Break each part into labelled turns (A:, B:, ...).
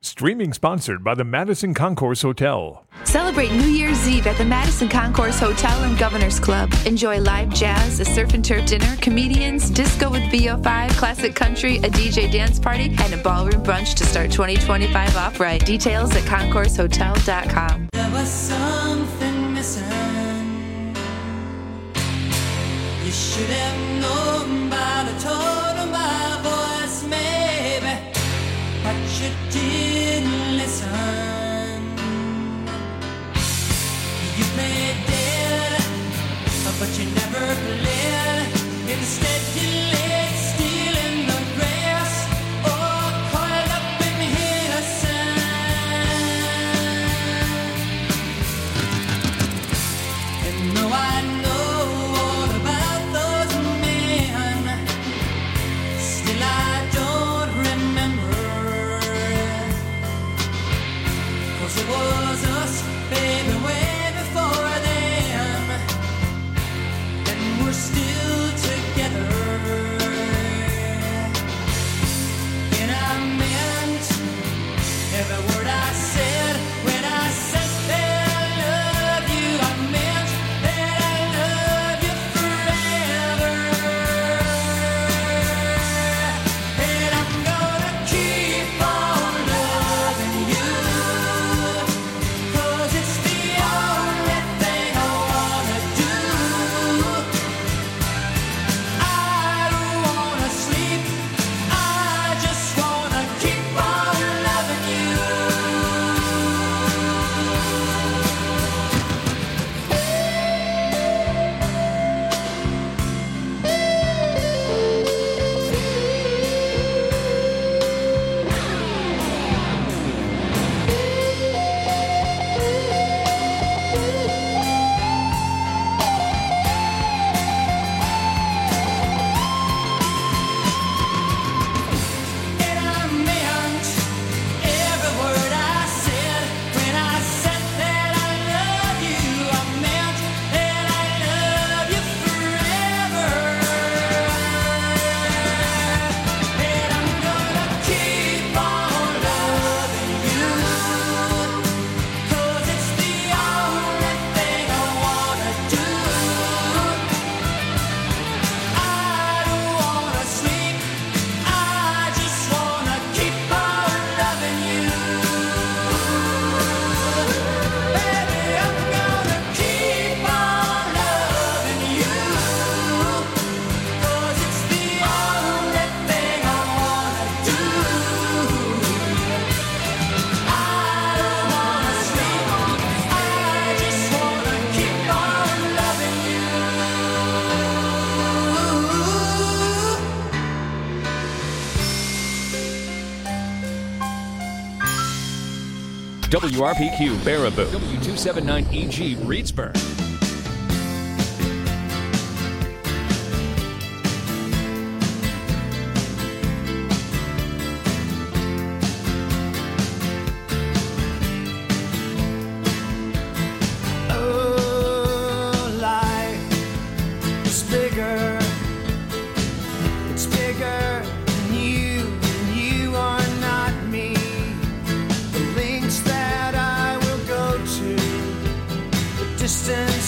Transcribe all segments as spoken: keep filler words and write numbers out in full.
A: Streaming sponsored by the Madison Concourse Hotel.
B: Celebrate New Year's Eve at the Madison Concourse Hotel and Governor's Club. Enjoy live jazz, a surf and turf dinner, comedians, disco with V O five, classic country, a D J dance party, and a ballroom brunch to start twenty twenty-five off right. Details at concourse hotel dot com.
C: There was something missing. You should have known by the tone of my voice, maybe, but you didn't listen. You played dead, but you never played. Instead you laid still in the grass, or coiled up in innocence. And though I know all about those men, still I don't remember. 'Cause it was us, baby, way before then, and we're still together. And I meant every word I said when I said that I love you. I meant that I love you forever. And I'm gonna keep on loving you, 'cause it's the only thing I wanna do. I don't wanna sleep, I just wanna keep on loving you. And I meant every word I said when I said that I love you. I meant that I love you forever. And I'm gonna keep on loving you, 'cause it's the only thing I wanna do. I don't wanna sleep, I just wanna keep on loving you. Baby, I'm gonna keep on loving you, 'cause it's the only thing I wanna do. I don't wanna sleep, I just wanna keep on loving you.
D: W R P Q Baraboo, W two seventy-nine E G Reedsburg.
C: Oh, life is bigger. It's bigger than you, and you are not me. The links that I will go to, the distance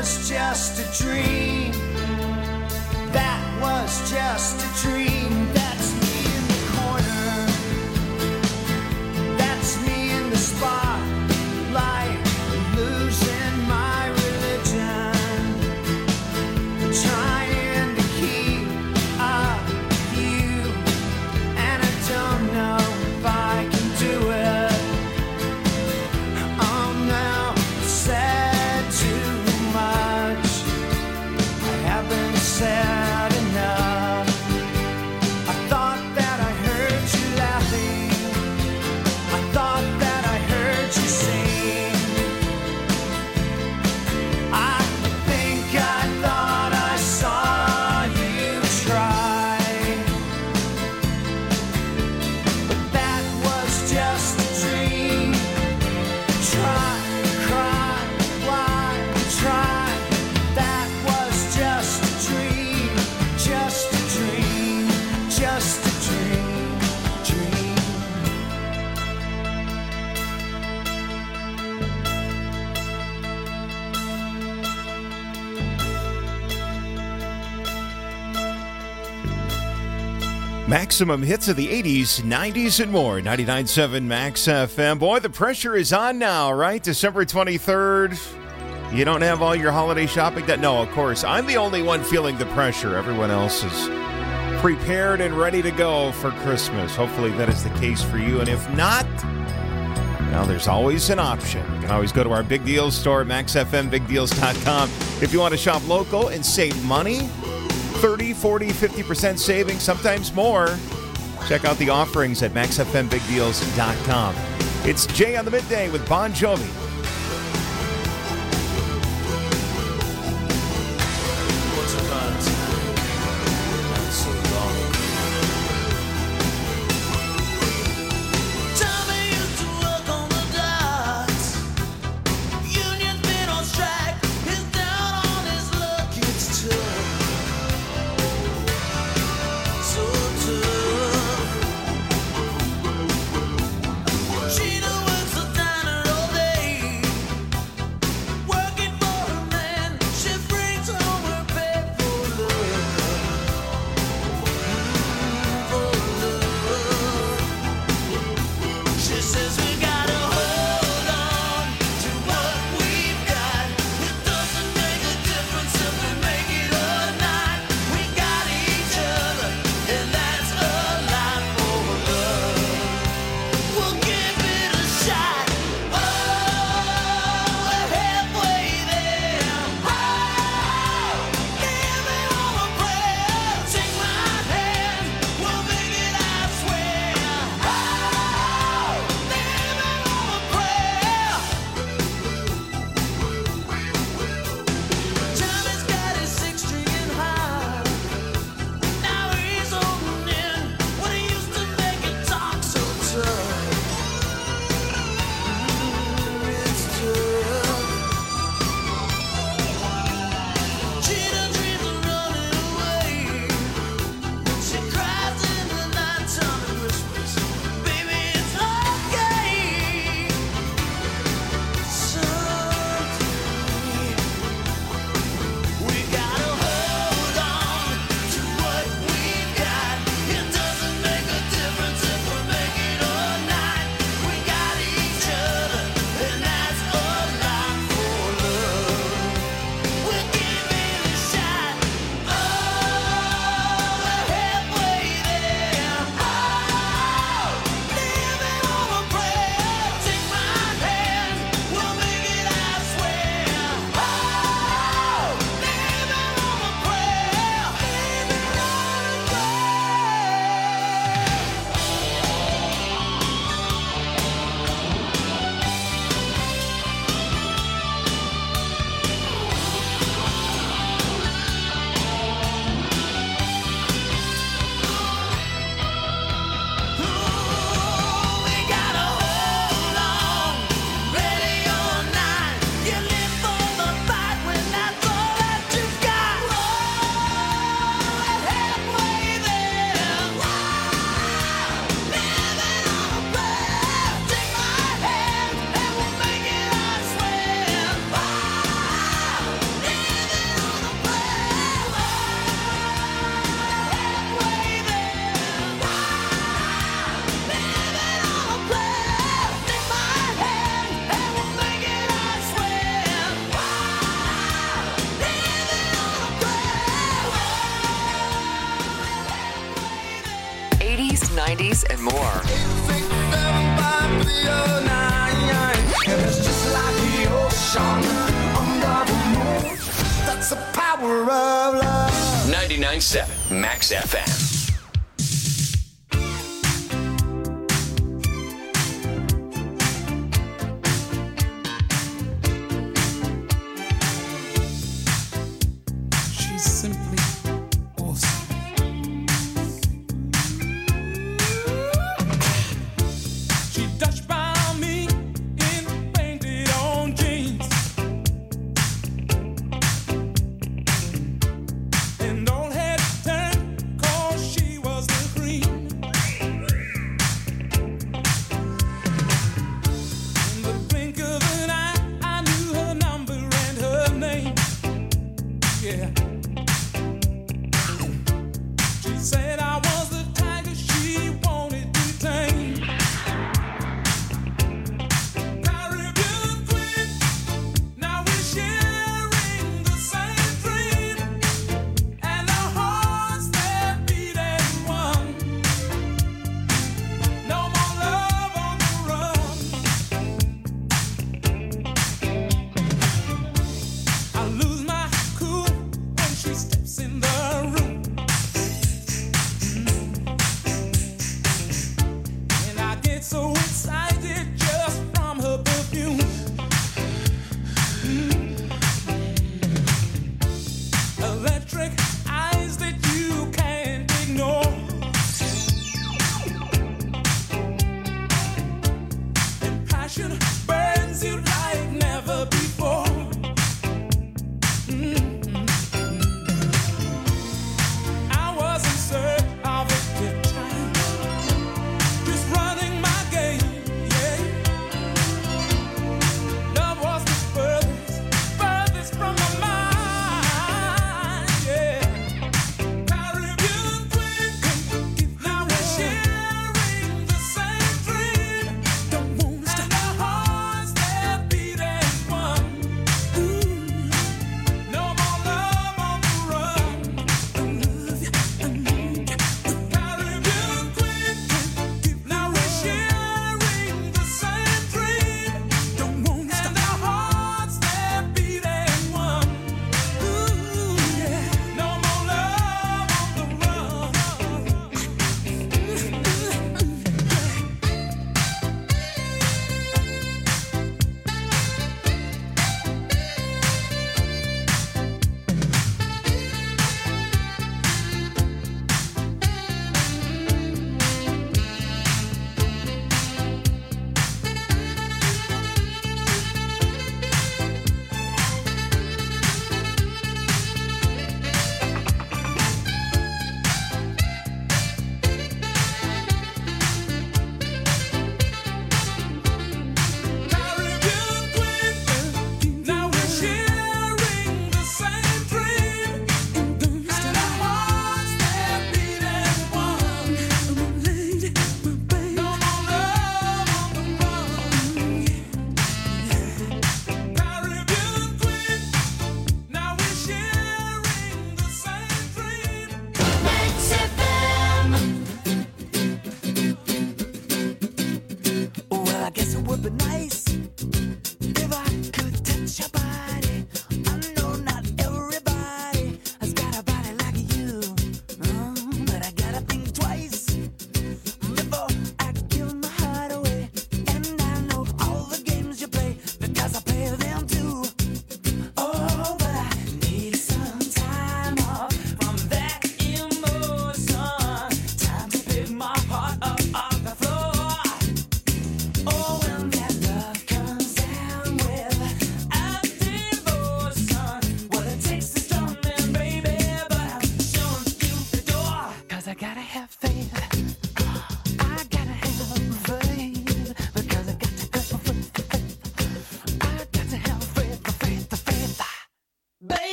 E: was just a dream. That was just a dream. That's me in the corner. That's me in the spotlight, losing my religion, trying to keep up with you, and I don't know if I can do it. I'm now said too much. I haven't said enough. I thought that I heard you laughing. I thought that I heard you sing. I think I thought I saw you try. But that was just a dream. Try, cry, why, try. That was just a dream. Just a dream. Just a dream. Dream.
F: Maximum hits of the eighties, nineties, and more. ninety-nine point seven Max F M. Boy, the pressure is on now, right? December twenty-third. You don't have all your holiday shopping done? No, of course. I'm the only one feeling the pressure. Everyone else is prepared and ready to go for Christmas. Hopefully that is the case for you. And if not, well, there's always an option. You can always go to our Big Deals store, max f m big deals dot com. If you want to shop local and save money, thirty, forty, fifty percent savings, sometimes more. Check out the offerings at max f m big deals dot com. It's Jay on the Midday with Bon Jovi.
E: What's about time? Not so long. Tommy used to work on the docks. Union's been on strike. He's down on his luck. It's tough. So tough. Gina works the diner all day. Working for her man. She brings home her bed for love.
G: nineties, and more.
E: That's the power of love.
D: ninety-nine point seven Max F M.
H: She's simply awesome. She touched by me in painted on jeans, and all head turned 'cause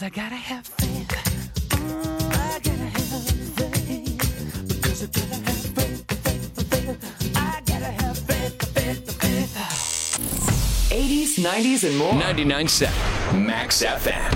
E: I gotta have faith. Mm, I gotta have faith. Because I gotta have faith, faith, faith. I gotta have faith, faith, faith.
D: eighties, nineties, and more. ninety-nine point seven Max F M.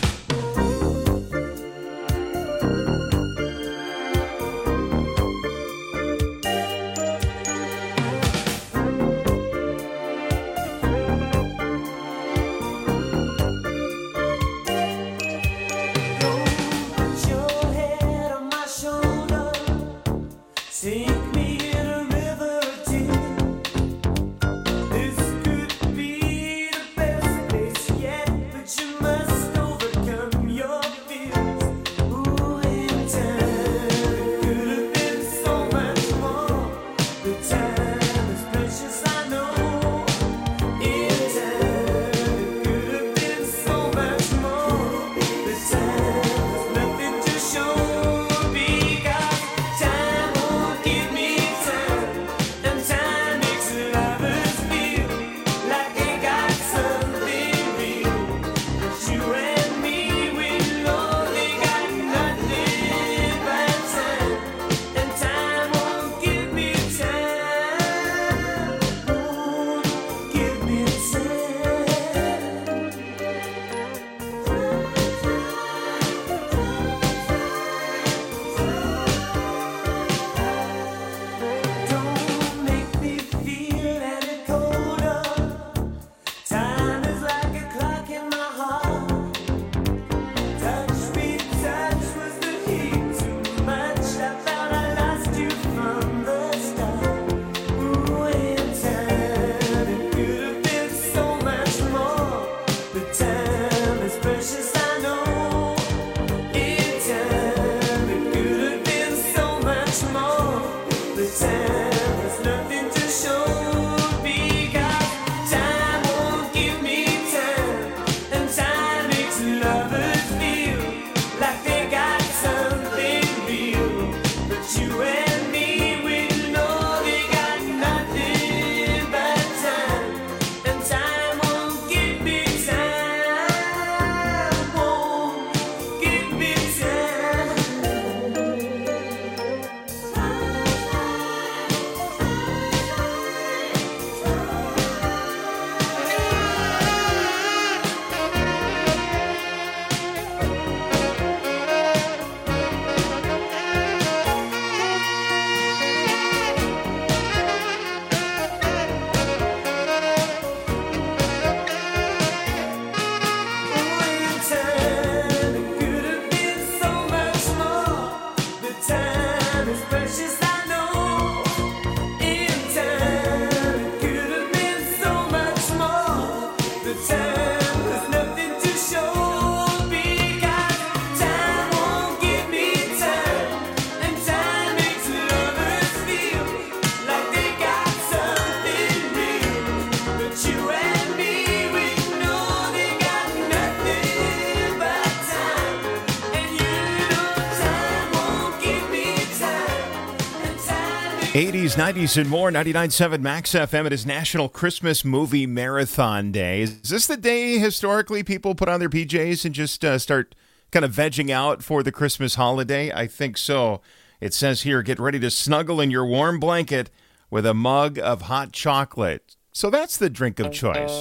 F: eighties, nineties, and more. ninety-nine point seven Max F M. It is National Christmas Movie Marathon Day. Is this the day historically people put on their P Js and just uh, start kind of vegging out for the Christmas holiday? I think so. It says here, get ready to snuggle in your warm blanket with a mug of hot chocolate. So that's the drink of choice.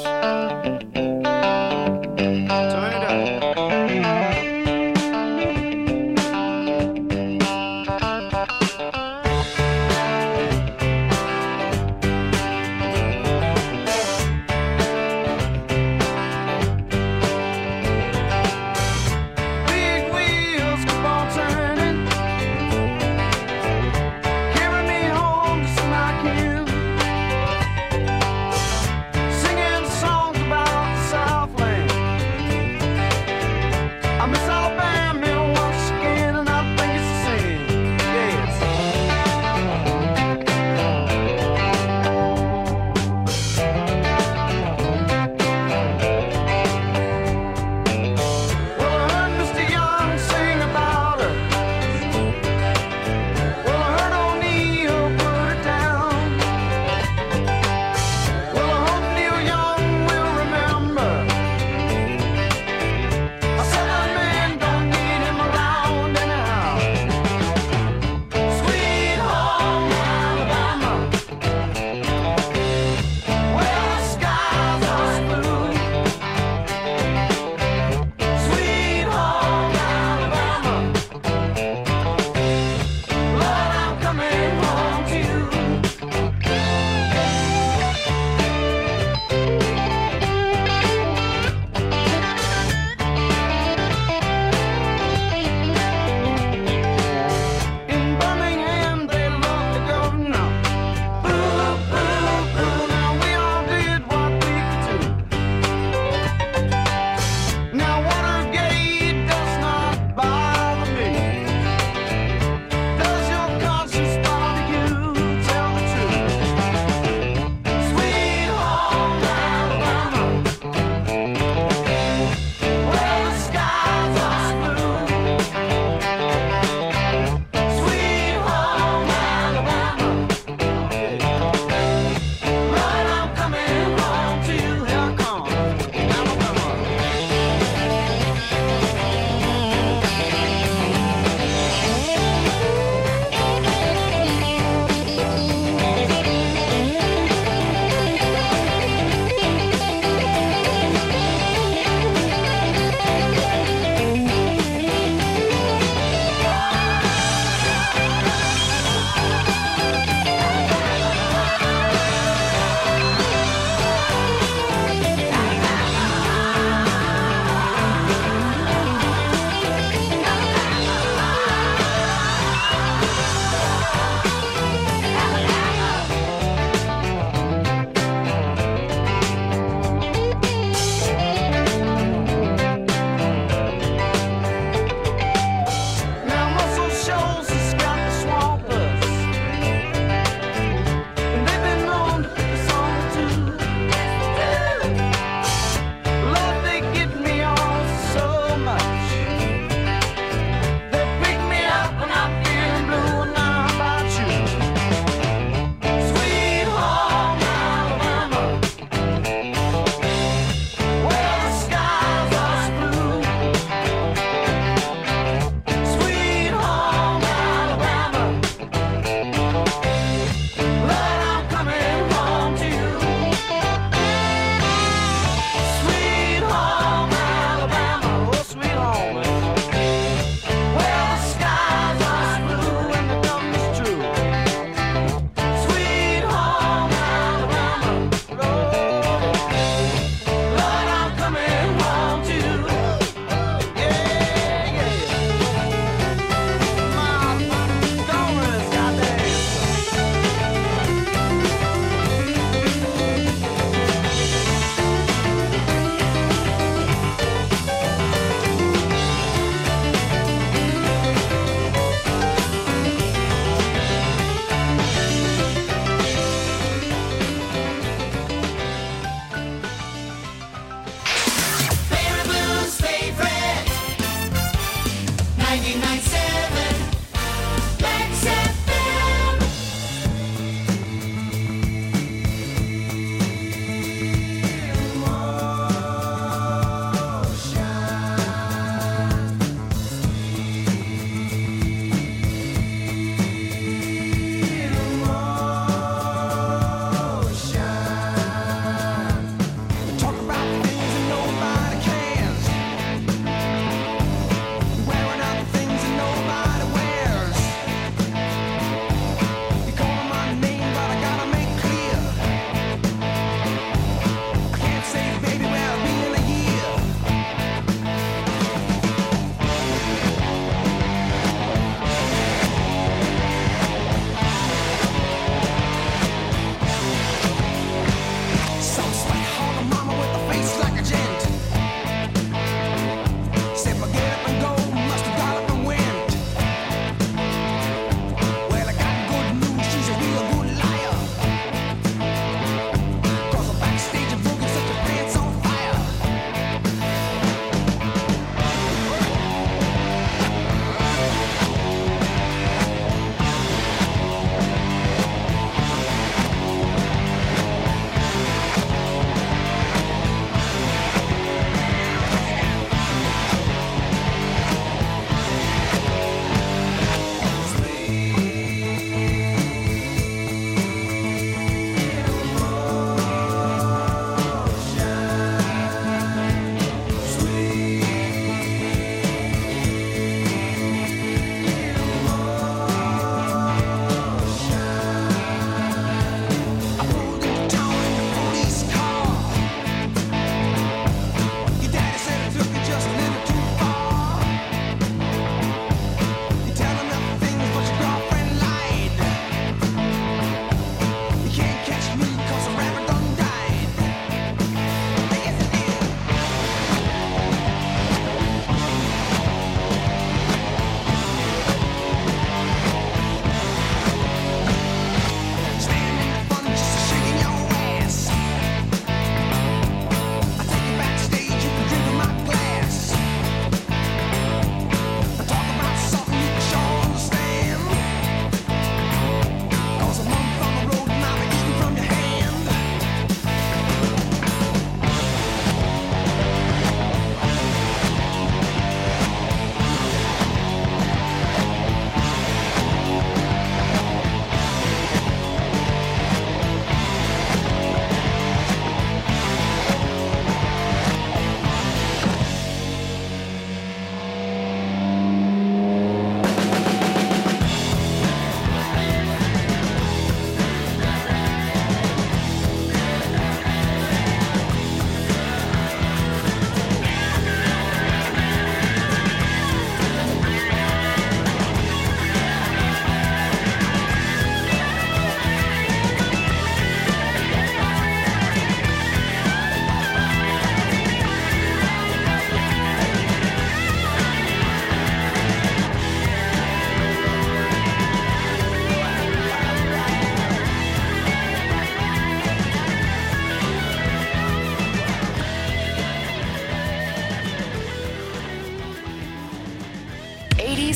E: Singing songs about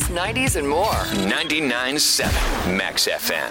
G: eighties, nineties, and more.
I: ninety-nine point seven Max F M.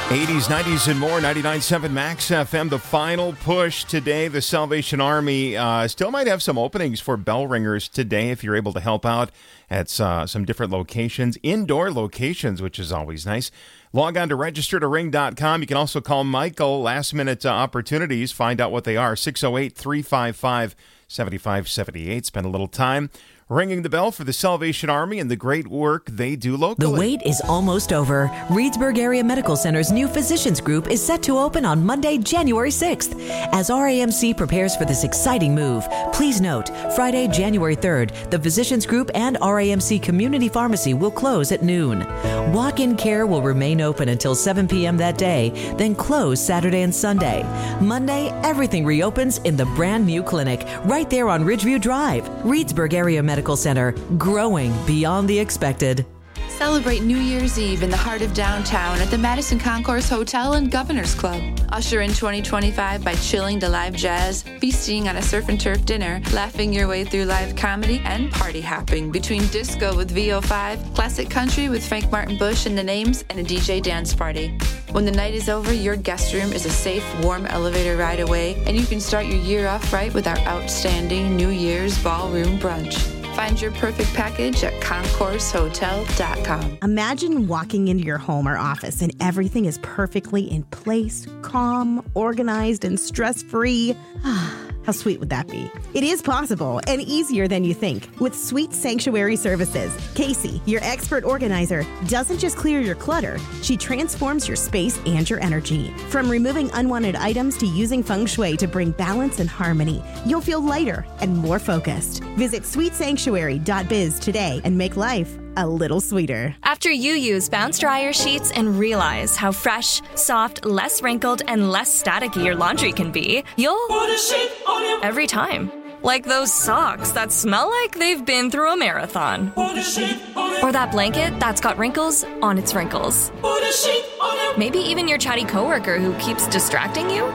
F: eighties, nineties, and more. ninety-nine point seven Max F M. The final push today. The Salvation Army uh, still might have some openings for bell ringers today if you're able to help out at uh, some different locations, indoor locations, which is always nice. Log on to register to ring dot com. You can also call Michael. Last-minute uh, opportunities. Find out what they are. six oh eight, three five five, seven five seven eight. Spend a little time ringing the bell for the Salvation Army and the great work they do locally.
G: The wait is almost over. Reedsburg Area Medical Center's new physicians group is set to open on Monday, January sixth. As R A M C prepares for this exciting move, please note, Friday, January third, the physicians group and R A M C Community Pharmacy will close at noon. Walk-in care will remain open until seven p.m. that day, then close Saturday and Sunday. Monday, everything reopens in the brand new clinic right there on Ridgeview Drive. Reedsburg Area Medical Center, growing beyond the expected.
B: Celebrate New Year's Eve in the heart of downtown at the Madison Concourse Hotel and Governor's Club. Usher in twenty twenty-five by chilling to live jazz, feasting on a surf and turf dinner, laughing your way through live comedy, and party hopping between disco with V O five, classic country with Frank Martin Bush and the Names, and a D J dance party. When the night is over, your guest room is a safe, warm elevator ride away, and you can start your year off right with our outstanding New Year's ballroom brunch. Find your perfect package at concourse hotel dot com.
J: Imagine walking into your home or office and everything is perfectly in place, calm, organized, and stress-free. How sweet would that be? It is possible and easier than you think with Sweet Sanctuary Services. Casey, your expert organizer, doesn't just clear your clutter. She transforms your space and your energy. From removing unwanted items to using feng shui to bring balance and harmony, you'll feel lighter and more focused. Visit sweet sanctuary dot biz today and make life a little sweeter.
K: After you use Bounce Dryer sheets and realize how fresh, soft, less wrinkled, and less staticky your laundry can be, you'll put a sheet on your every time. Like those socks that smell like they've been through a marathon. Put a sheet on it. Or that blanket that's got wrinkles on its wrinkles. Put a sheet on it. Maybe even your chatty coworker who keeps distracting you.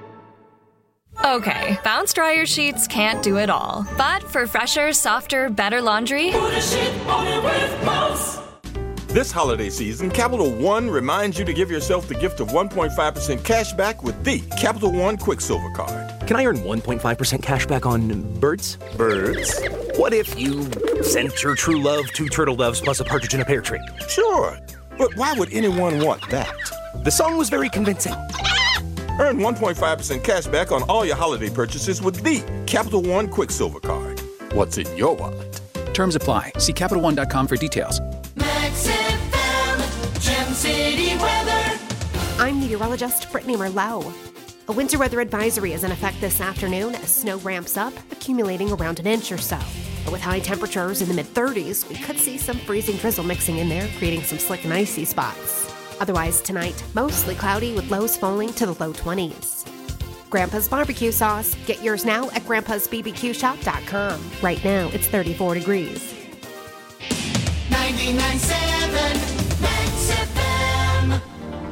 K: Okay, Bounce Dryer sheets can't do it all. But for fresher, softer, better laundry, put a sheet on it with Bounce.
L: This holiday season, Capital One reminds you to give yourself the gift of one point five percent cash back with the Capital One Quicksilver Card.
M: Can I earn one point five percent cash back on birds?
L: Birds?
M: What if you sent your true love two turtle doves plus a partridge in a pear tree?
L: Sure, but why would anyone want that?
M: The song was very convincing.
L: Earn one point five percent cash back on all your holiday purchases with the Capital One Quicksilver Card. What's in your wallet?
N: Terms apply. See Capital One dot com for details.
C: Max F M, Gem City weather.
O: I'm meteorologist Brittany Merlot. A winter weather advisory is in effect this afternoon as snow ramps up, accumulating around an inch or so. But with high temperatures in the mid-thirties, we could see some freezing drizzle mixing in there, creating some slick and icy spots. Otherwise tonight, mostly cloudy with lows falling to the low twenties. Grandpa's barbecue sauce. Get yours now at grandpas b b q shop dot com. Right now, it's thirty-four degrees.
C: ninety-nine point seven Max F M.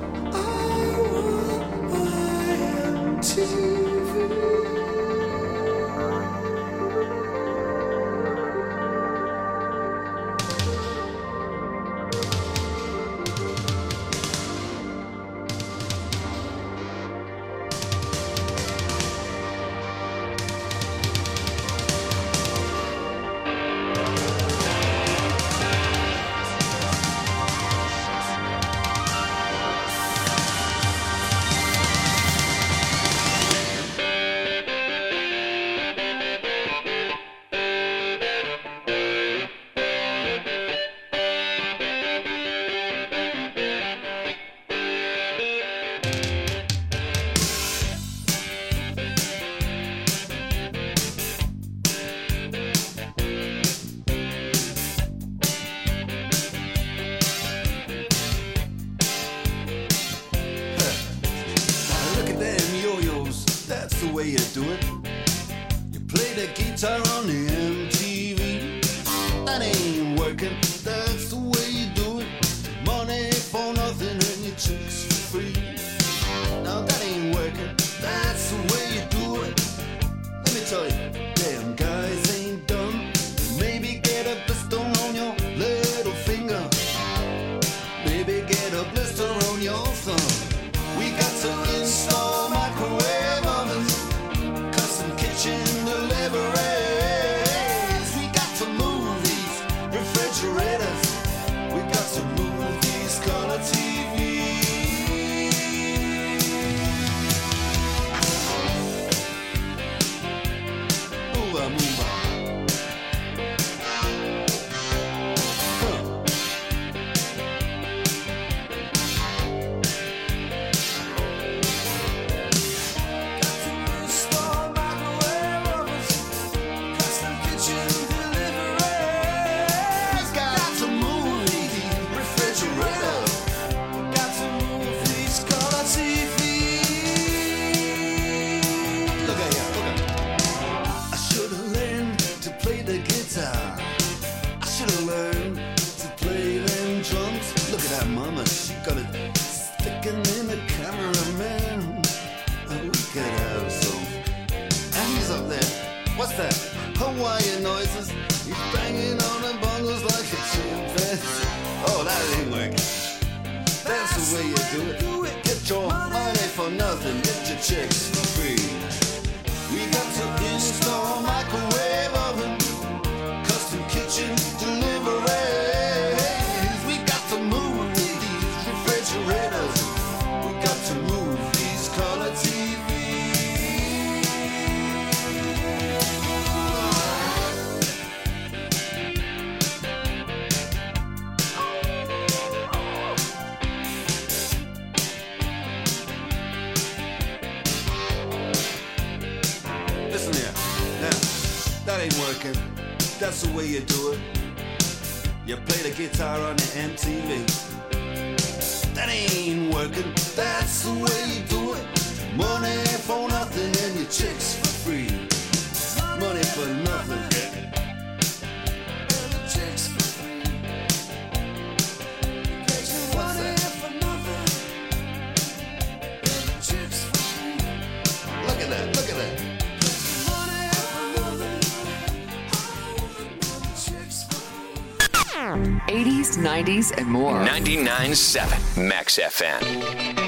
P: way you do it. You play the guitar on the M T V. That ain't working, that's the way you do it. Money for nothing and your chicks for free. Now that ain't working, that's the way you do it. Let me tell you, damn guys ain't dumb. Maybe get a blister on your little finger. Maybe get a blister on your thumb. What's that? Hawaiian noises. He's banging on the bongos like a chimpanzee. Oh, that ain't working. That's the way you do it. Get your money for nothing. Get your chicks for free. We got to install a microwave oven, custom kitchen deliveries. We got to move these refrigerators. We got to move these color T Vs. Listen here, now, that ain't working. That's the way you do it. You play the guitar on the M T V. That ain't working. That's the way you do it. Money for nothing and your chicks for free. Money for nothing. And your chicks for free. What's that? And your chicks for free. Look at that, look at that.
I: eighties, nineties, and more. ninety-nine point seven Max F M.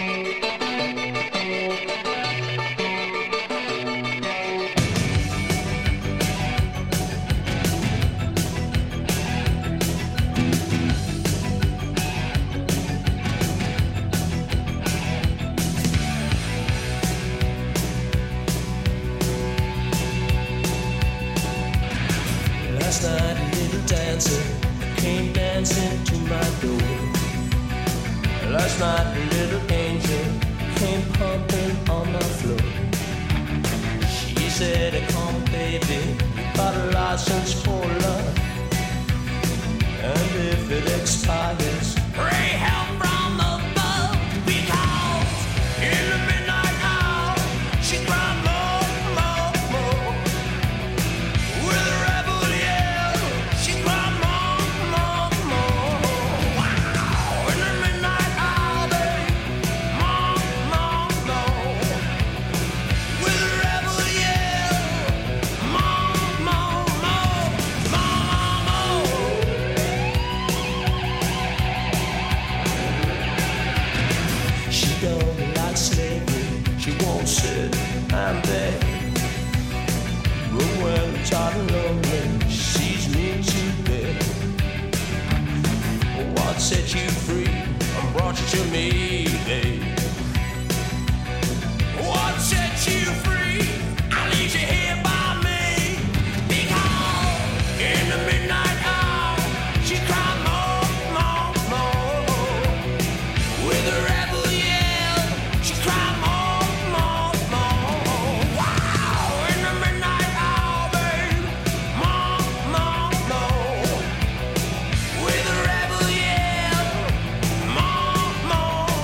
C: Last night a little dancer came dancing to my door. Last night a little angel came pumping on my floor. She said, come baby, you got a license for love, and if it expires, pray help from above, because in the midnight hour she cried more, more, more. With a rebel yell, she cried more, more, more. Wow, in the midnight hour, babe, more, more, more. With a rebel yell, more, more, more, more, more. She don't like slavery, she won't sit and beg. But when I'm tired and lonely, she sees me to bed. What set you free and brought you to me, babe? What set you free? I leave you here by me. Because in the midnight hour, she cried more, more, more. With a rebel yell, she cried more, more, more. Wow, in the midnight hour, babe, more, more, more. With a rebel yell, more, more,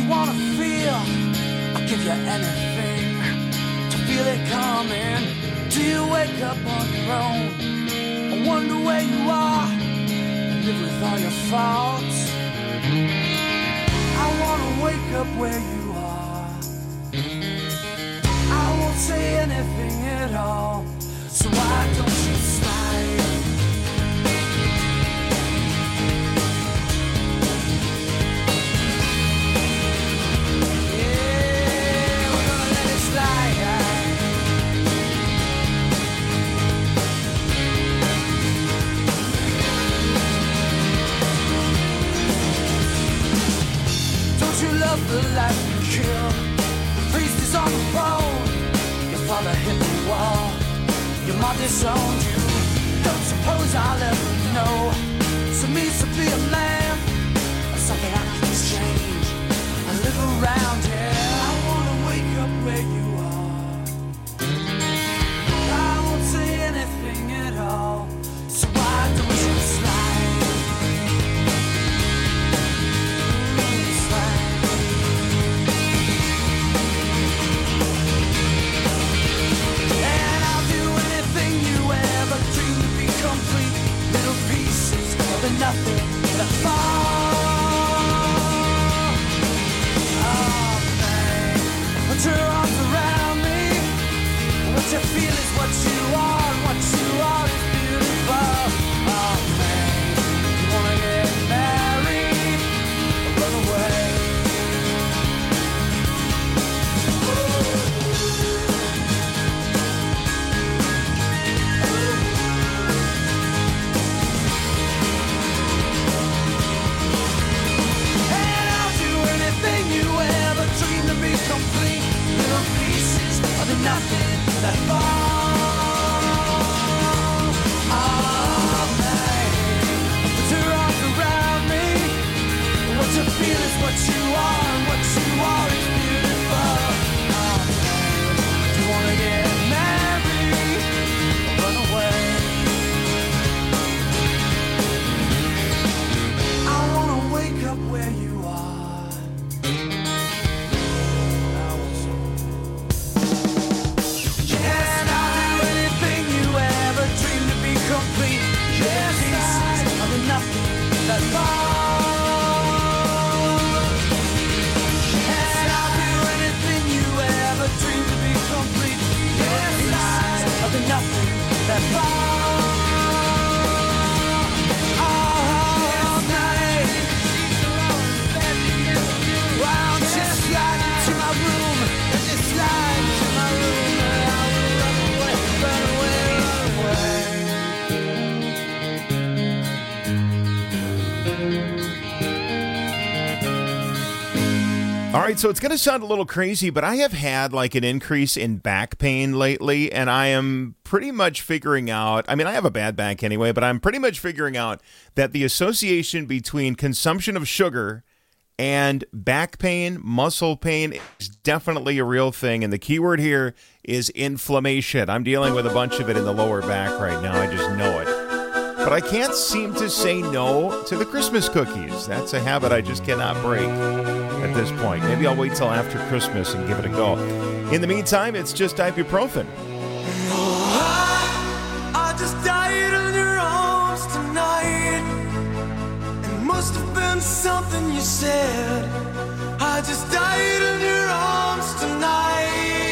E: wanna feel, I'll give you anything to feel it coming. Do you wake up on your own? I wonder where you are and live with all your faults. I wanna wake up where you are. I won't say anything at all, so why don't you slide? Yeah, we're gonna let it slide. Don't you love the life you kill? The priest is on the phone. Your father hit the wall. Your mom disowned you. Don't suppose I'll ever know. So means to be a man, or something I can change. I live around here. I wanna wake up where you are. I won't say anything at all. So why don't you slide? Slide. And I'll do anything you ever dreamed to be complete. Little pieces of the nothing that fall. Oh man, put your arms around me. What you feel is what you are, and what you are is beautiful. Oh man, you wanna get married or run away? And I'll do anything you ever dreamed to be complete. Little pieces of the nothing that fall. Oh man, put your arms around me. What you feel is what you are, and what you are is beautiful. Oh man, do you wanna get married or run away? I wanna wake up where you are. Yes, I'll do anything you ever dreamed to be complete. Yes, pieces of the nothing that fall. And I'll do anything you ever dreamed to be complete. Yes, pieces of the nothing that fall. All night. Why don't you slide into my room? And just slide into my room, and I will run away, run away, run away.
F: All right, so it's going to sound a little crazy, but I have had like an increase in back pain lately, and I am pretty much figuring out, I mean, I have a bad back anyway, but I'm pretty much figuring out that the association between consumption of sugar and back pain, muscle pain is definitely a real thing, and the key word here is inflammation. I'm dealing with a bunch of it in the lower back right now. I just know it. But I can't seem to say no to the Christmas cookies. That's a habit I just cannot break at this point. Maybe I'll wait till after Christmas and give it a go. In the meantime, it's just ibuprofen.
E: I just died in your arms tonight. It must have been something you said. I just died in your arms tonight.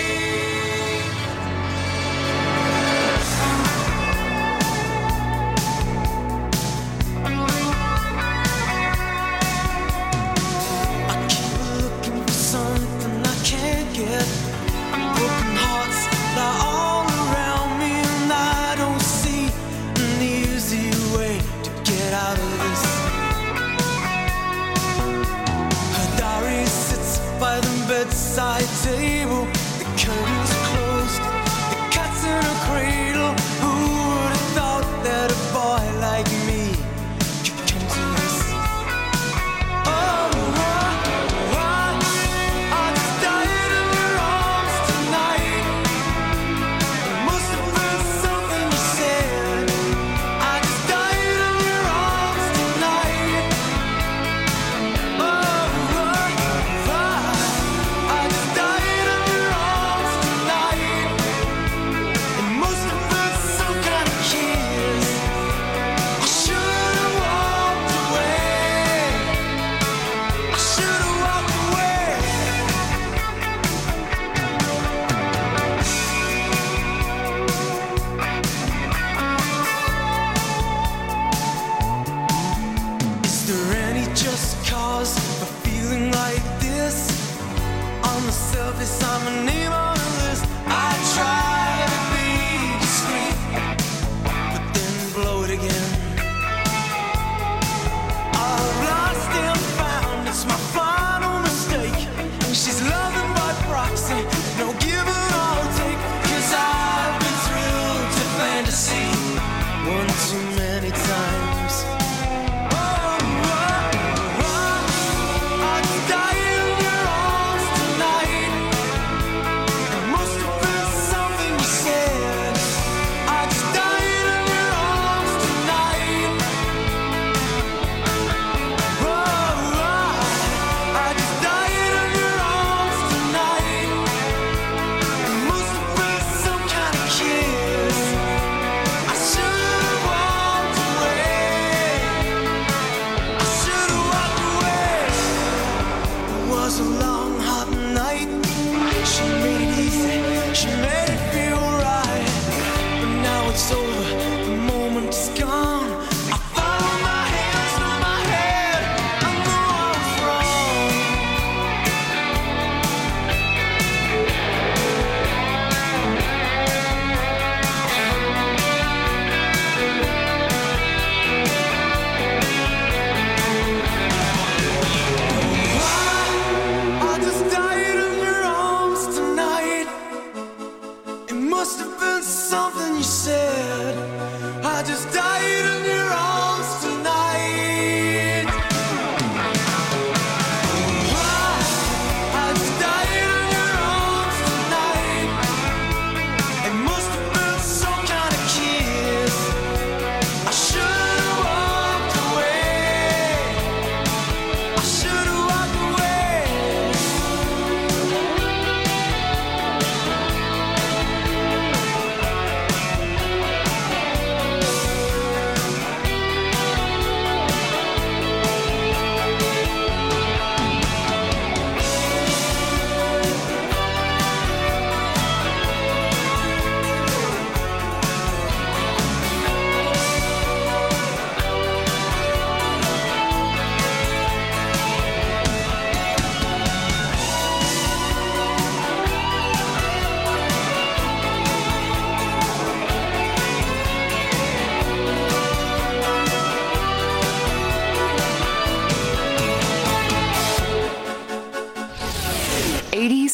E: I keep looking for something I can't get. Broken hearts lie all around me, and I don't see an easy way to get out of this. Her diary sits by the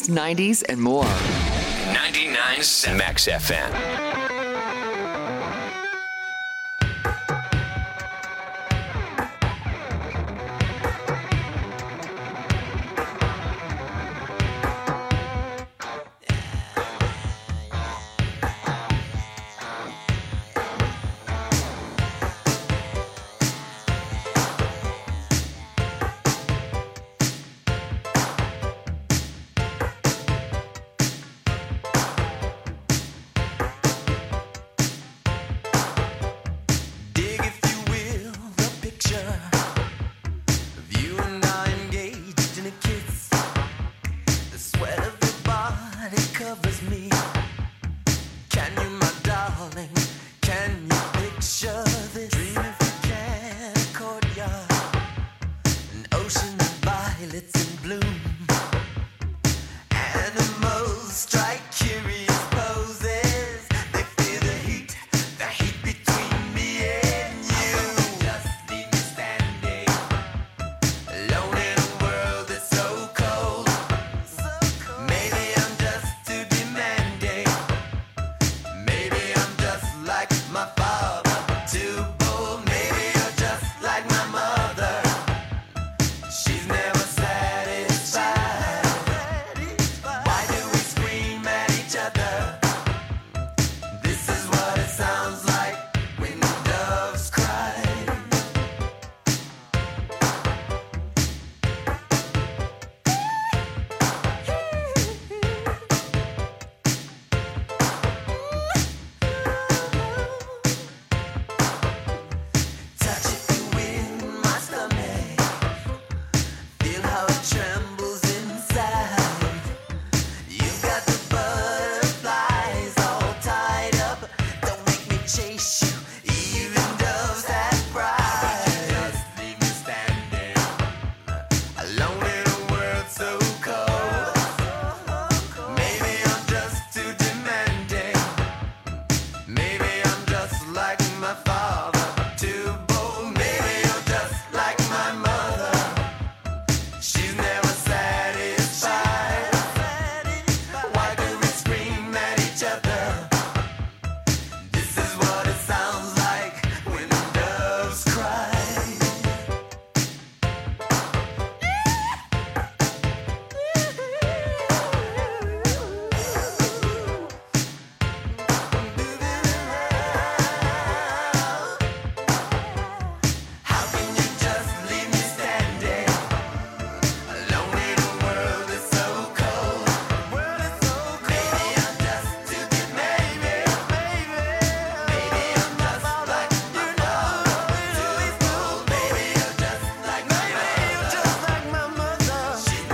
I: eighties, nineties, and more. ninety-nine point seven Max F M.